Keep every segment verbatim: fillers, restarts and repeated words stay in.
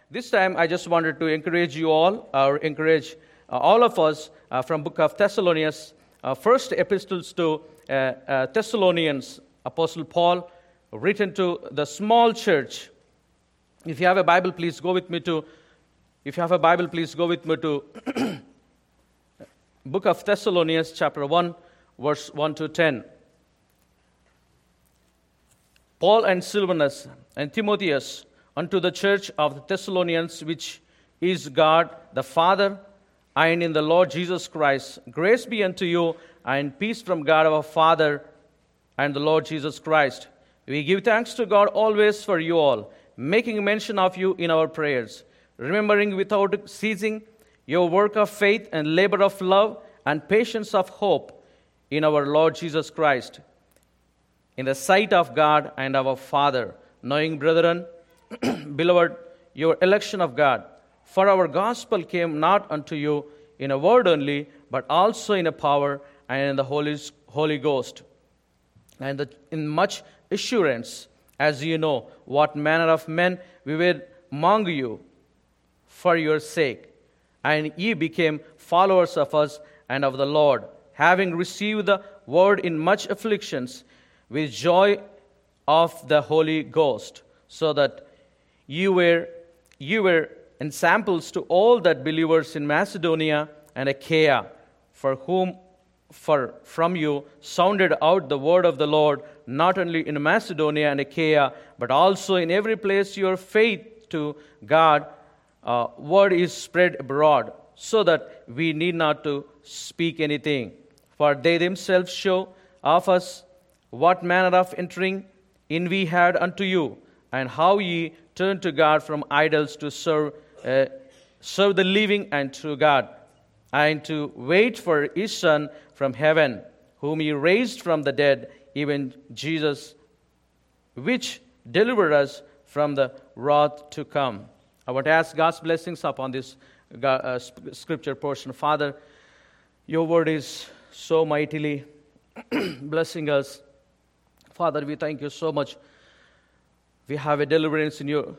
This time, I just wanted to encourage you all, or encourage uh, all of us uh, from Book of Thessalonians, uh, first epistles to uh, uh, Thessalonians, Apostle Paul, written to the small church. If you have a Bible, please go with me to. If you have a Bible, please go with me to Book of Thessalonians, chapter one, verse one to ten. Paul and Silvanus and Timotheus, unto the church of the Thessalonians, which is God the Father, and in the Lord Jesus Christ, grace be unto you, and peace from God our Father and the Lord Jesus Christ. We give thanks to God always for you all, making mention of you in our prayers, remembering without ceasing your work of faith and labor of love and patience of hope in our Lord Jesus Christ, in the sight of God and our Father, knowing, brethren, beloved, your election of God. For our gospel came not unto you in a word only, but also in a power and in the Holy, Holy Ghost, and the, in much assurance, as you know what manner of men we were among you for your sake. And ye became followers of us and of the Lord, having received the word in much afflictions, with joy of the Holy Ghost, so that you were you were ensamples to all that believers in Macedonia and Achaia, for whom for from you sounded out the word of the Lord, not only in Macedonia and Achaia, but also in every place your faith to God uh, word is spread abroad, so that we need not to speak anything. For they themselves show of us what manner of entering in we had unto you, and how ye turned to God from idols to serve uh, serve the living and true God, and to wait for his Son from heaven, whom he raised from the dead, even Jesus, which delivered us from the wrath to come. I want to ask God's blessings upon this uh, scripture portion. Father, your word is so mightily blessing us. Father, we thank you so much. We have a deliverance in your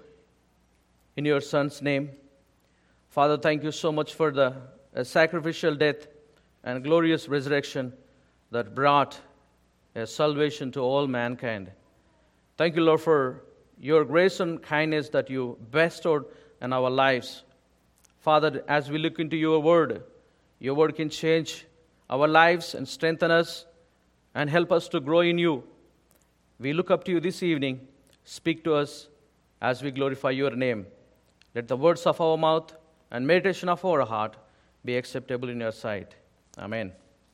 in your Son's name. Father, thank you so much for the uh, sacrificial death and glorious resurrection that brought a salvation to all mankind. Thank you, Lord, for your grace and kindness that you bestowed in our lives. Father, as we look into your word, your word can change our lives and strengthen us and help us to grow in you. We look up to you this evening. Speak to us as we glorify your name. Let the words of our mouth and meditation of our heart be acceptable in your sight. Amen.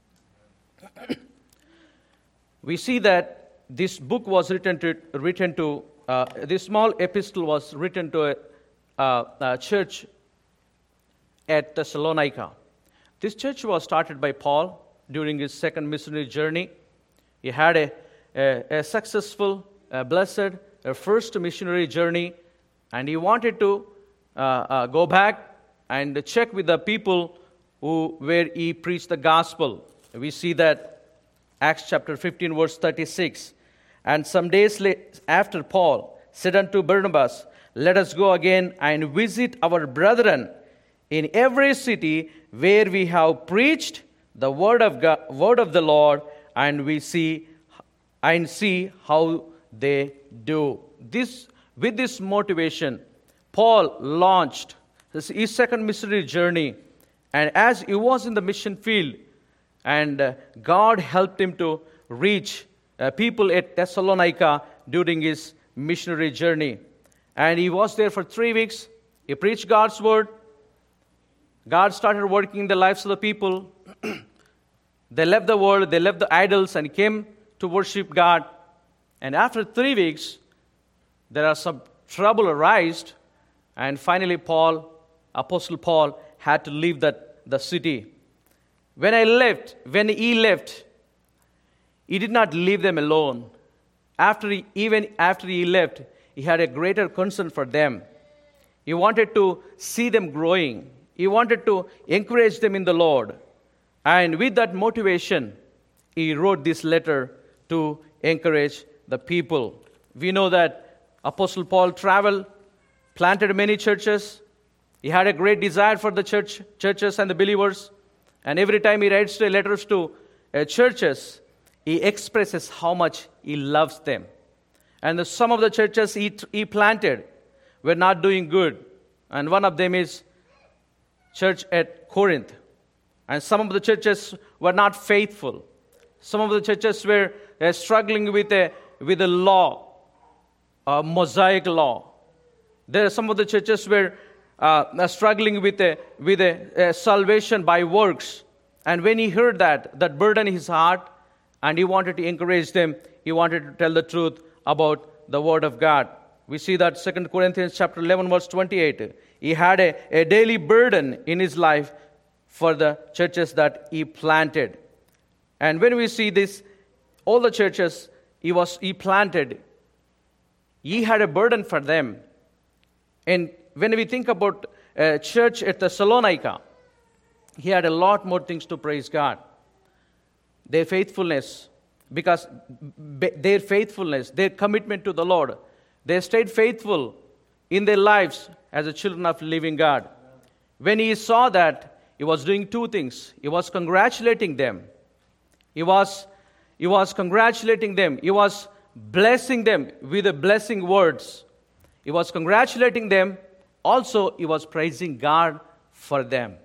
We see that this book was written to, written to uh, this small epistle was written to a, uh, a church at Thessalonica. This church was started by Paul during his second missionary journey. He had a A, a successful, a blessed, a first missionary journey, and he wanted to uh, uh, go back and check with the people who where he preached the gospel. We see that Acts chapter fifteen, verse thirty-six. And some days late, after Paul said unto Barnabas, let us go again and visit our brethren in every city where we have preached the word of God, word of the Lord, and we see and see how they do. This, with this motivation, Paul launched his, his second missionary journey. And as he was in the mission field, and uh, God helped him to reach uh, people at Thessalonica during his missionary journey. And he was there for three weeks. He preached God's word. God started working in the lives of the people. They left the world, they left the idols, and came to worship God. And after three weeks, there are some trouble arised, and finally Paul, Apostle Paul, had to leave that the city. When I left, when he left, he did not leave them alone. After he, even after he left, he had a greater concern for them. He wanted to see them growing. He wanted to encourage them in the Lord. And with that motivation, he wrote this letter to encourage the people. We know that Apostle Paul traveled planted many churches. He had a great desire for the church, churches and the believers. And every time he writes to letters to uh, churches, he expresses how much he loves them. And the, some of the churches he, he planted were not doing good. And one of them is church at Corinth. And some of the churches were not faithful. Some of the churches were uh, struggling with a, with a law, a Mosaic law. There are some of the churches were uh, struggling with a, with a, a salvation by works. And when he heard that, that burden in his heart, and he wanted to encourage them, he wanted to tell the truth about the Word of God. We see that Second Corinthians chapter eleven, verse twenty-eight. He had a, a daily burden in his life for the churches that he planted. And when we see this, all the churches he was he planted, he had a burden for them. And when we think about a church at Thessalonica, he had a lot more things to praise God. Their faithfulness, because their faithfulness, their commitment to the Lord, they stayed faithful in their lives as the children of living God. When he saw that, he was doing two things. He was congratulating them. He was, he was congratulating them. He was blessing them with the blessing words. He was congratulating them. Also, he was praising God for them.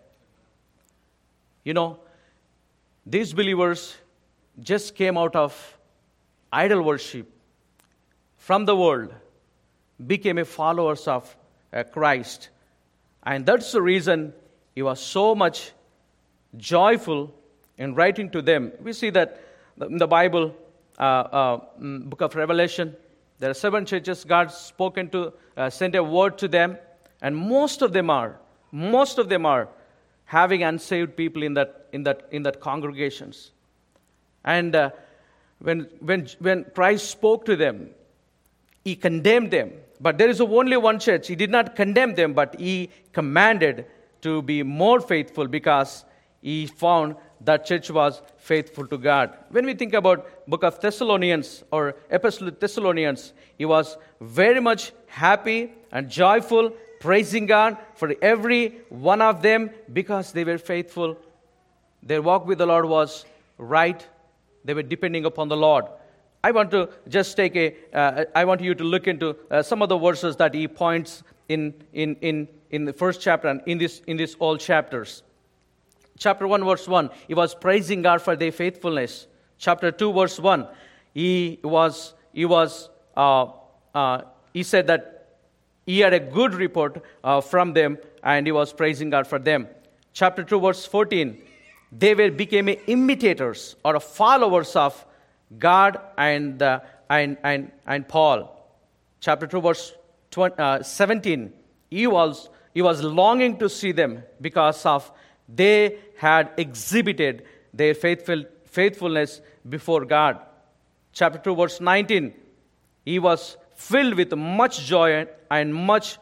You know, these believers just came out of idol worship from the world, became a followers of uh, Christ. And that's the reason he was so much joyful in writing to them. We see that in the Bible, uh, uh, book of Revelation, there are seven churches God spoken to, uh, sent a word to them, and most of them are, most of them are having unsaved people in that in that in that congregations. And uh, when when when Christ spoke to them, he condemned them. But there is only one church. He did not condemn them, but he commanded to be more faithful because he found that church was faithful to God. When we think about book of Thessalonians or Epistle to Thessalonians, he was very much happy and joyful, praising God for every one of them because they were faithful. Their walk with the Lord was right. They were depending upon the Lord. I want to just take a, uh, I want you to look into uh, some of the verses that he points in, in, in, in the first chapter and in this, in these all chapters. Chapter one, verse one, he was praising God for their faithfulness. Chapter two, verse one, he was, he was, uh, uh, he said that he had a good report uh, from them, and he was praising God for them. Chapter two, verse fourteen, they were became imitators or followers of God and, uh, and, and, and Paul. Chapter two, verse seventeen, he was, he was longing to see them because of they had exhibited their faithful, faithfulness before God. Chapter two, verse nineteen, he was filled with much joy and much,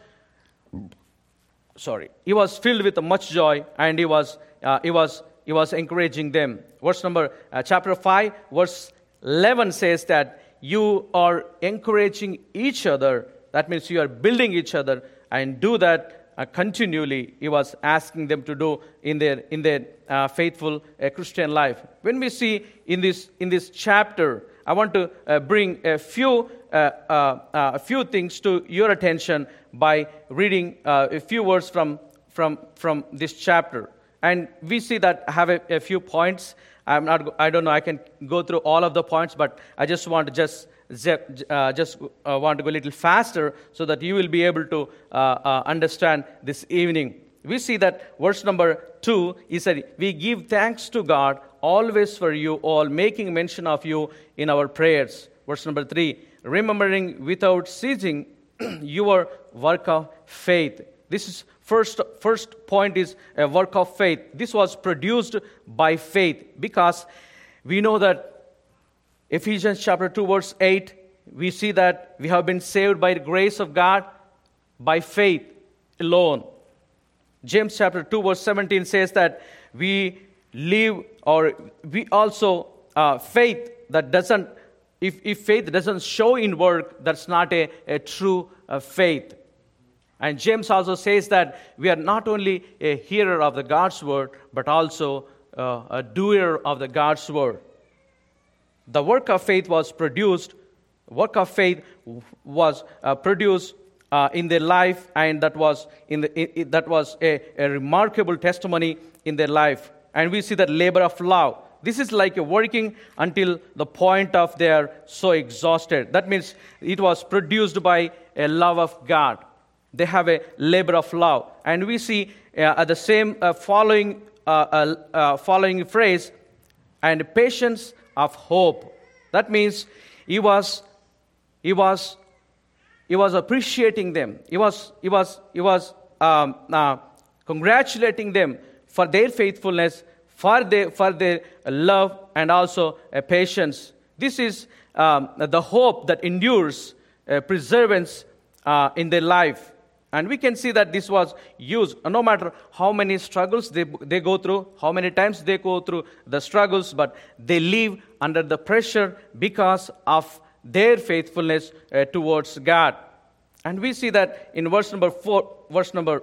sorry, he was filled with much joy and he was, uh, he was, he was encouraging them. Verse number, uh, chapter five, verse eleven says that you are encouraging each other. That means you are building each other, and do that Uh, continually. He was asking them to do in their in their uh, faithful uh, Christian life. When we see in this in this chapter, I want to uh, bring a few uh, uh, uh, a few things to your attention by reading uh, a few words from from from this chapter. And we see that I have a, a few points. I'm not. I don't know. I can go through all of the points, but I just want to just. Uh, just uh, want to go a little faster so that you will be able to uh, uh, understand this evening. We see that verse number two, he said, we give thanks to God always for you all, making mention of you in our prayers. Verse number three, remembering without ceasing your work of faith. This is first, first point is a work of faith. This was produced by faith because we know that Ephesians chapter two, verse eight, we see that we have been saved by the grace of God by faith alone. James chapter two, verse seventeen says that we live, or we also, uh, faith that doesn't, if, if faith doesn't show in work, that's not a, a true uh, faith. And James also says that we are not only a hearer of the God's word, but also uh, a doer of the God's word. The work of faith was produced, work of faith was uh, produced uh, in their life, and that was in the it, it, that was a, a remarkable testimony in their life. And we see that labor of love. This is like a working until the point of they are so exhausted. That means it was produced by a love of God. They have a labor of love. And we see uh, the same uh, following uh, uh, uh, following phrase, and patience of hope. That means he was he was he was appreciating them. He was he was he was um, uh, congratulating them for their faithfulness, for their for their love, and also uh, patience. This is um, the hope that endures, uh, perseverance uh, in their life. And we can see that this was used, no matter how many struggles they, they go through, how many times they go through the struggles, but they live under the pressure because of their faithfulness uh, towards God. And we see that in verse number four, verse number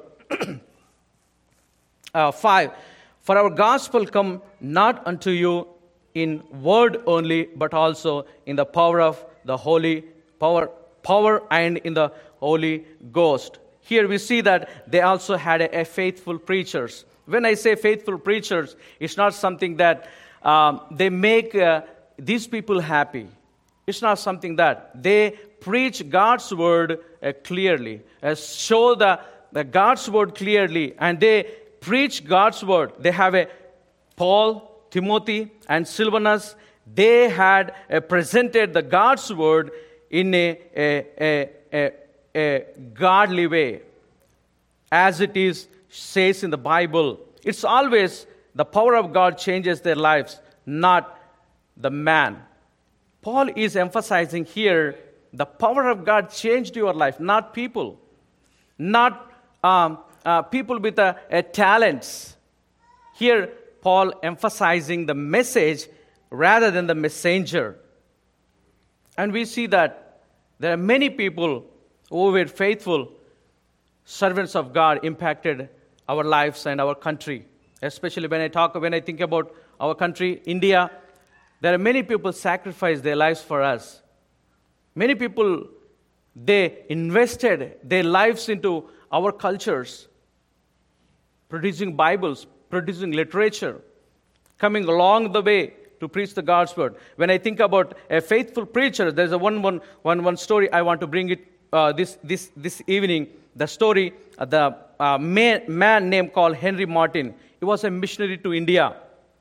uh, five, for our gospel come not unto you in word only, but also in the power of the Holy power, power and in the Holy Ghost. Here we see that they also had a, a faithful preachers. When I say faithful preachers, it's not something that um, they make uh, these people happy. It's not something that they preach God's word uh, clearly, uh, show the, the God's word clearly, and they preach God's word. They have a Paul, Timothy, and Silvanus. They had uh, presented the God's word in a, a, a, a a godly way, as it is says in the Bible. It's always the power of God changes their lives, not the man. Paul is emphasizing here the power of God changed your life, not people, not um, uh, people with a, a talents. Here, Paul emphasizing the message rather than the messenger. And we see that there are many people who were faithful servants of God impacted our lives and our country. Especially when I talk, when I think about our country, India, there are many people sacrifice their lives for us. Many people, they invested their lives into our cultures, producing Bibles, producing literature, coming along the way to preach the God's word. When I think about a faithful preacher, there's a one, one, one, one story I want to bring it Uh, this this this evening, the story of the uh, man, man named called Henry Martyn. He was a missionary to India,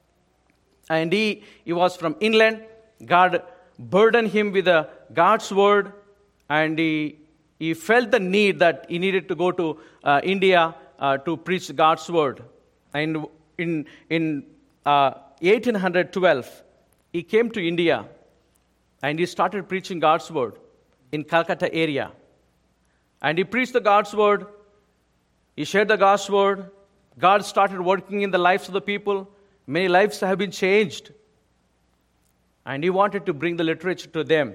and he he was from England. God burdened him with the God's word, and he he felt the need that he needed to go to uh, India uh, to preach God's word. And in in uh, eighteen twelve, he came to India, and he started preaching God's word in Calcutta area. And he preached the God's word. He shared the God's word. God started working in the lives of the people. Many lives have been changed. And he wanted to bring the literature to them.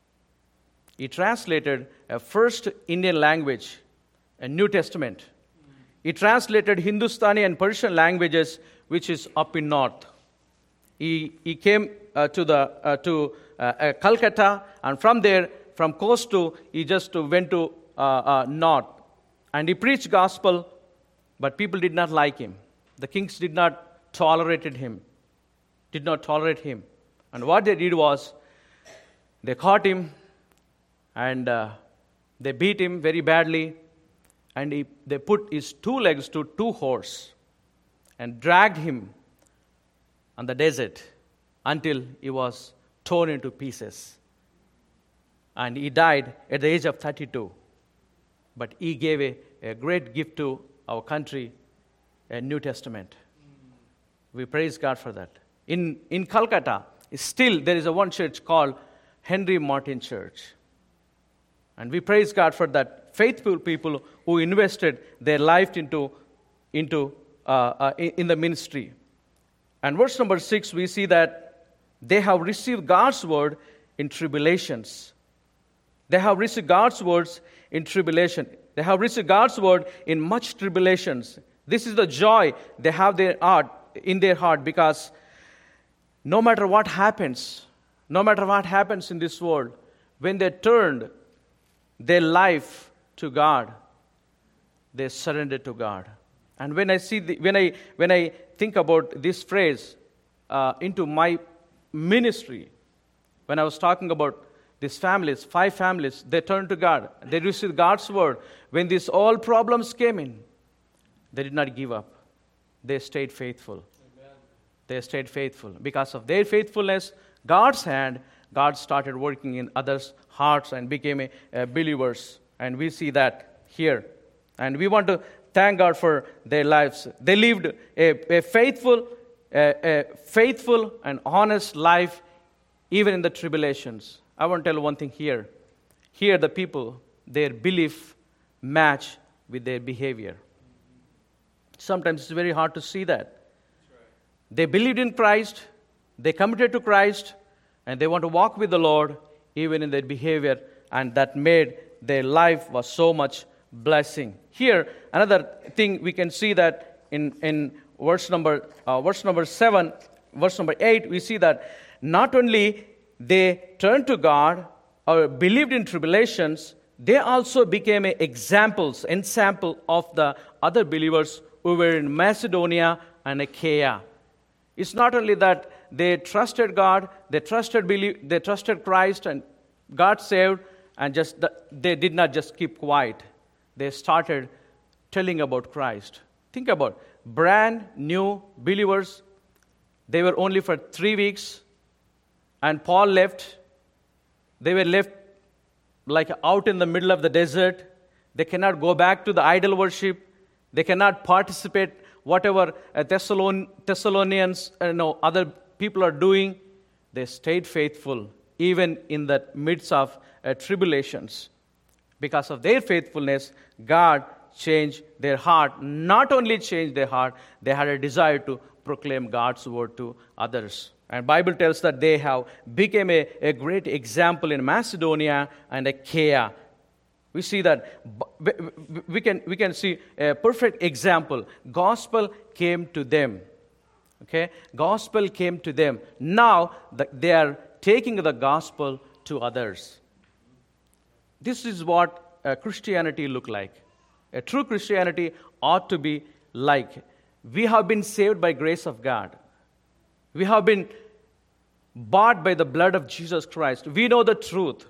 He translated a first Indian language, a New Testament. He translated Hindustani and Persian languages, which is up in north. He, he came uh, to the uh, to uh, uh, Calcutta, and from there, from coast to, he just went to uh, uh, north. And he preached gospel, but people did not like him. The kings did not tolerate him, did not tolerate him. And what they did was, they caught him, and uh, they beat him very badly, and he, they put his two legs to two horses and dragged him on the desert until he was torn into pieces. And he died at the age of thirty-two. But he gave a, a great gift to our country, a New Testament. We praise God for that. In, in Calcutta, still there is a one church called Henry Martyn Church. And we praise God for that faithful people who invested their life into, into uh, uh, in the ministry. And verse number six, we see that they have received God's word in tribulations. They have received God's words in tribulation. They have received God's word in much tribulations. This is the joy they have their heart, in their heart, because no matter what happens, no matter what happens in this world, when they turned their life to God, they surrendered to God. And when I see, the, when I when I think about this phrase uh, into my ministry, when I was talking about these families, five families, they turned to God. They received God's word. When these all problems came in, they did not give up. They stayed faithful. Amen. They stayed faithful. Because of their faithfulness, God's hand, God started working in others' hearts and became a, a believers. And we see that here. And we want to thank God for their lives. They lived a, a faithful, a, a faithful and honest life, even in the tribulations. I want to tell one thing here. Here, the people, their belief match with their behavior. Sometimes it's very hard to see that. They believed in Christ, they committed to Christ, and they want to walk with the Lord, even in their behavior, and that made their life was so much blessing. Here, another thing we can see that in, in verse number uh, verse number seven, verse number eight, we see that not only they turned to God or believed in tribulations, they also became examples, example of the other believers who were in Macedonia and Achaia. It's not only that they trusted God, they trusted believe, they trusted Christ, and God saved, and just the, they did not just keep quiet. They started telling about Christ. Think about brand new believers. They were only for three weeks, and Paul left. They were left like out in the middle of the desert. They cannot go back to the idol worship. They cannot participate whatever uh, Thessalon- Thessalonians, uh, no, other people are doing. They stayed faithful even in the midst of uh, tribulations. Because of their faithfulness, God changed their heart. Not only changed their heart, they had a desire to proclaim God's word to others. And Bible tells that they have become a, a great example in Macedonia and Achaia. We see that we can we can see a perfect example. Gospel came to them. Okay, gospel came to them. Now the, they are taking the gospel to others. This is what uh, Christianity look like. A true Christianity ought to be like. We have been saved by grace of God. We have been bought by the blood of Jesus Christ. We know the truth.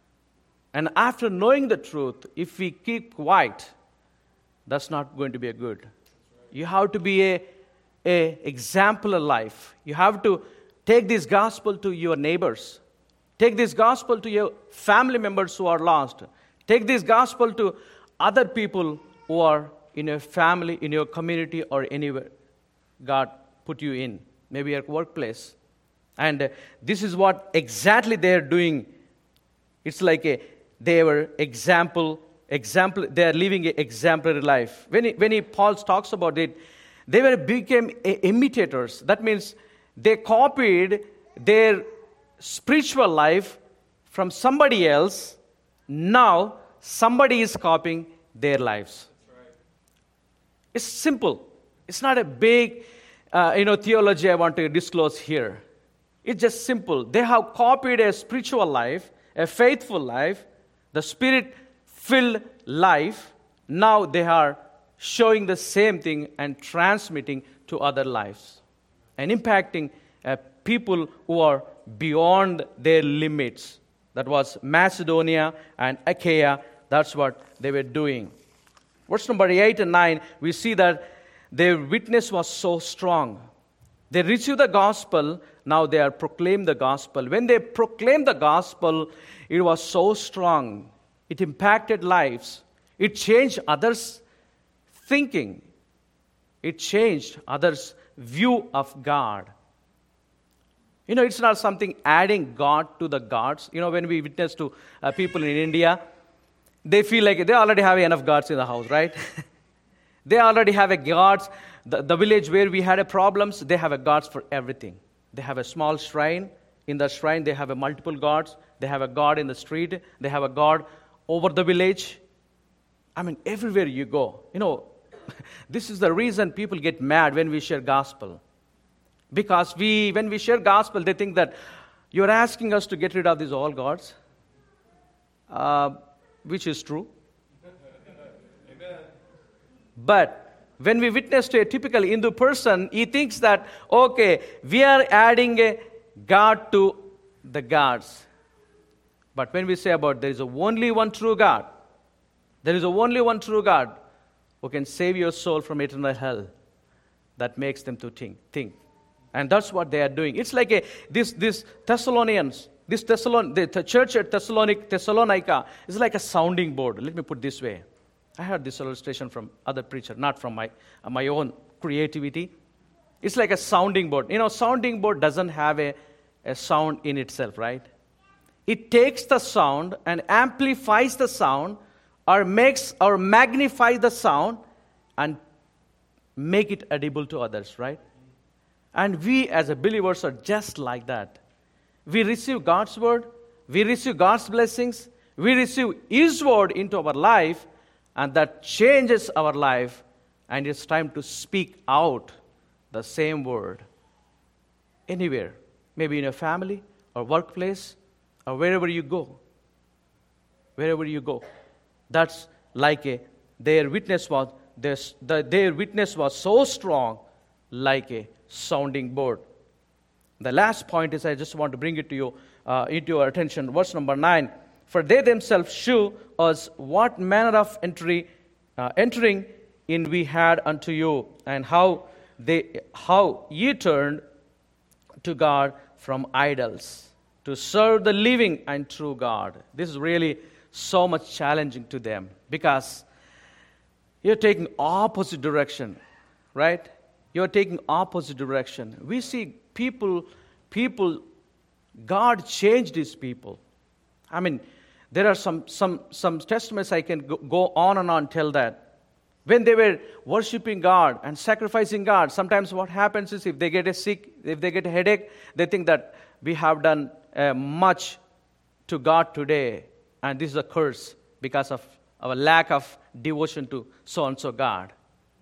And after knowing the truth, if we keep quiet, that's not going to be a good. You have to be a, a exemplar life. You have to take this gospel to your neighbors. Take this gospel to your family members who are lost. Take this gospel to other people who are in your family, in your community, or anywhere God put you in, maybe your workplace. And uh, this is what exactly they are doing. It's like a they were example, example. They are living an exemplary life. When he, when he, Paul talks about it, they were became imitators. That means they copied their spiritual life from somebody else. Now somebody is copying their lives. Right. It's simple. It's not a big, uh, you know, theology I want to disclose here. It's just simple. They have copied a spiritual life, a faithful life, the Spirit-filled life. Now they are showing the same thing and transmitting to other lives and impacting uh, people who are beyond their limits. That was Macedonia and Achaia. That's what they were doing. Verse number eight and nine, we see that their witness was so strong. They received the gospel, now they are proclaimed the gospel. When they proclaimed the gospel, it was so strong. It impacted lives. It changed others' thinking. It changed others' view of God. You know, it's not something adding God to the gods. You know, when we witness to uh, people in India, they feel like they already have enough gods in the house, right? They already have a gods. The, the village where we had a problems, they have a gods for everything. They have a small shrine. In the shrine, they have a multiple gods. They have a god in the street. They have a god over the village. I mean, everywhere you go. You know, this is the reason people get mad when we share gospel. Because we, when we share gospel, they think that you're asking us to get rid of these all gods, uh, which is true. Amen. But when we witness to a typical Hindu person, he thinks that, okay, we are adding a God to the gods. But when we say about there is a only one true God, there is a only one true God who can save your soul from eternal hell, that makes them to think. think. And that's what they are doing. It's like a this this Thessalonians, this Thessalon, the, the church at Thessalonic, Thessalonica is like a sounding board. Let me put it this way. I heard this illustration from other preacher, not from my uh, my own creativity. It's like a sounding board. You know, sounding board doesn't have a, a sound in itself, right? It takes the sound and amplifies the sound, or makes or magnifies the sound and make it audible to others, right? And we as a believers are just like that. We receive God's word, we receive God's blessings, we receive His word into our life, and that changes our life, and it's time to speak out the same word anywhere, maybe in a family or workplace or wherever you go. Wherever you go. That's like a, their witness was, their, the, their witness was so strong, like a sounding board. The last point is, I just want to bring it to you, uh, into your attention. Verse number nine. For they themselves shew us what manner of entry, uh, entering in we had unto you, and how they, how ye turned to God from idols, to serve the living and true God. This is really so much challenging to them, because you're taking opposite direction, right? You're taking opposite direction. We see people, people, God changed His people. I mean, there are some some some testaments I can go, go on and on tell that. When they were worshiping God and sacrificing God, sometimes what happens is if they get a sick, if they get a headache, they think that we have done uh, much to God today, and this is a curse because of our lack of devotion to so-and-so God.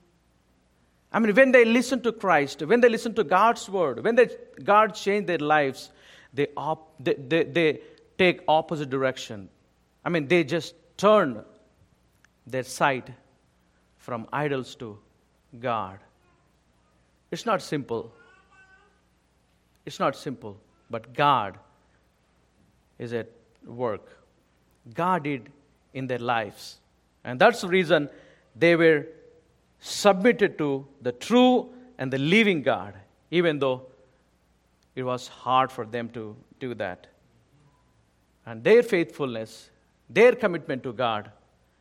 I mean, when they listen to Christ, when they listen to God's word, when they, God changed their lives, they, op, they, they, they take opposite direction. I mean, they just turn their sight from idols to God. It's not simple. It's not simple, but God is at work. God did in their lives. And that's the reason they were submitted to the true and the living God, even though it was hard for them to do that. And their faithfulness, their commitment to God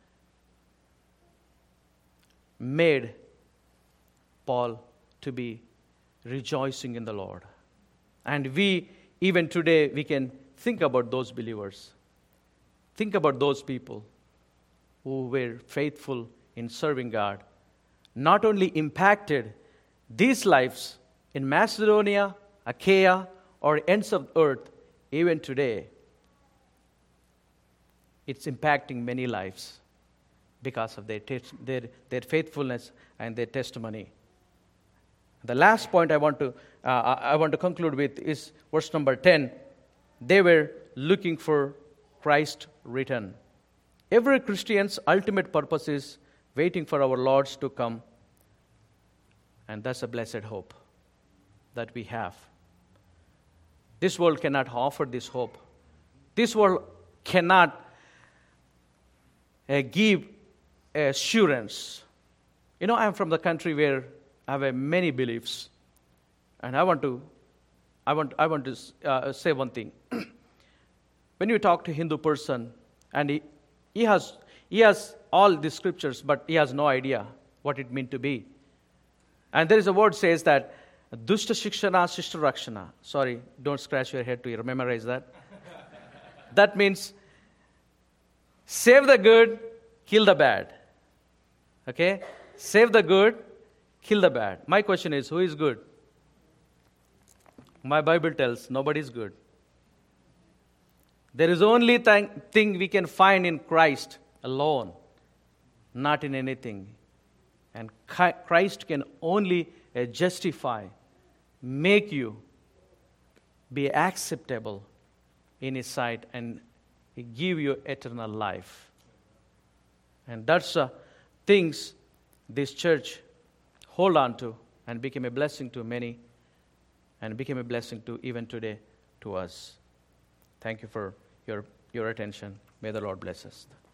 made Paul to be rejoicing in the Lord. And we, even today, we can think about those believers. Think about those people who were faithful in serving God. Not only impacted these lives in Macedonia, Achaia, or ends of the earth, even today, it's impacting many lives because of their, their, their faithfulness and their testimony. The last point I want to uh, I want to conclude with is verse number ten. They were looking for Christ's return. Every Christian's ultimate purpose is waiting for our Lord to come. And that's a blessed hope that we have. This world cannot offer this hope. This world cannot uh, give assurance. You know, I'm from the country where I have uh, many beliefs. And I want to, I want, I want to uh, say one thing. When you talk to a Hindu person, and he, he has he has all the scriptures, but he has no idea what it means to be. And there is a word says that dushta shikshana shishta rakshana. Sorry, don't scratch your head to memorize that. That means save the good, kill the bad. Okay? Save the good, kill the bad. My question is, who is good? My Bible tells nobody is good. There is only th- thing we can find in Christ alone. not in anything. And Christ can only uh, justify, make you be acceptable in His sight and give you eternal life. And that's uh, things this church hold on to and became a blessing to many and became a blessing to even today to us. Thank you for your, your attention. May the Lord bless us.